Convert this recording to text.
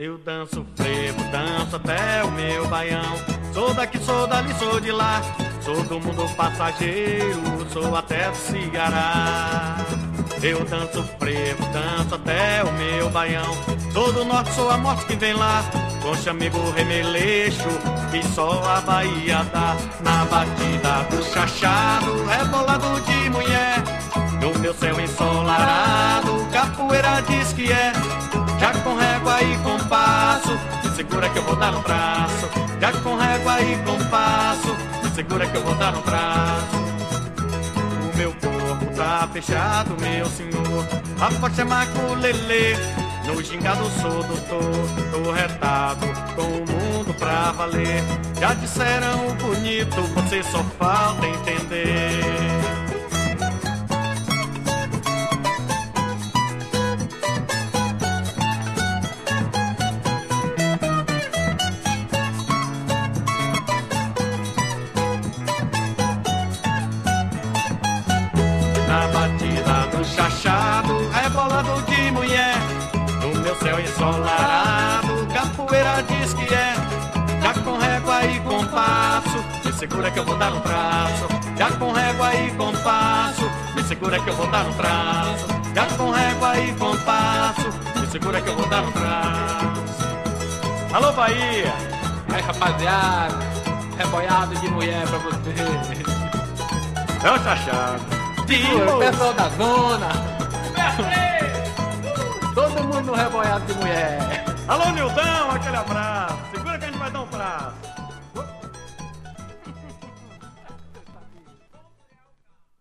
Eu danço frevo, danço até o meu baião. Sou daqui, sou dali, sou de lá. Sou do mundo passageiro, sou até do Ceará. Eu danço frevo, danço até o meu baião. Sou do norte, sou a morte que vem lá. Com chamego remeleixo, que só a Bahia dá. Na batida do chachado, rebolado de mulher. No meu céu ensolarado, capoeira diz que é. Já com régua e compasso, me segura que eu vou dar no braço. Já com régua e compasso, me segura que eu vou dar no braço. O meu corpo tá fechado, meu senhor. A forte é maculelê. No gingado sou doutor, tô retado com o mundo pra valer. Já disseram bonito, você só falta entender. Na batida do chachado, rebolado de mulher. No meu céu ensolarado, capoeira diz que é. Já com régua e compasso, me segura que eu vou dar no braço. Já com régua e compasso, me segura que eu vou dar no braço. Já com régua e compasso, me segura que eu vou dar no braço. Alô, Bahia! Aí, rapaziada, reboiado de mulher pra você. É o chachado. O pessoal da zona. Todo mundo no reboiado de mulher. Alô, Nildão, aquele abraço. Segura que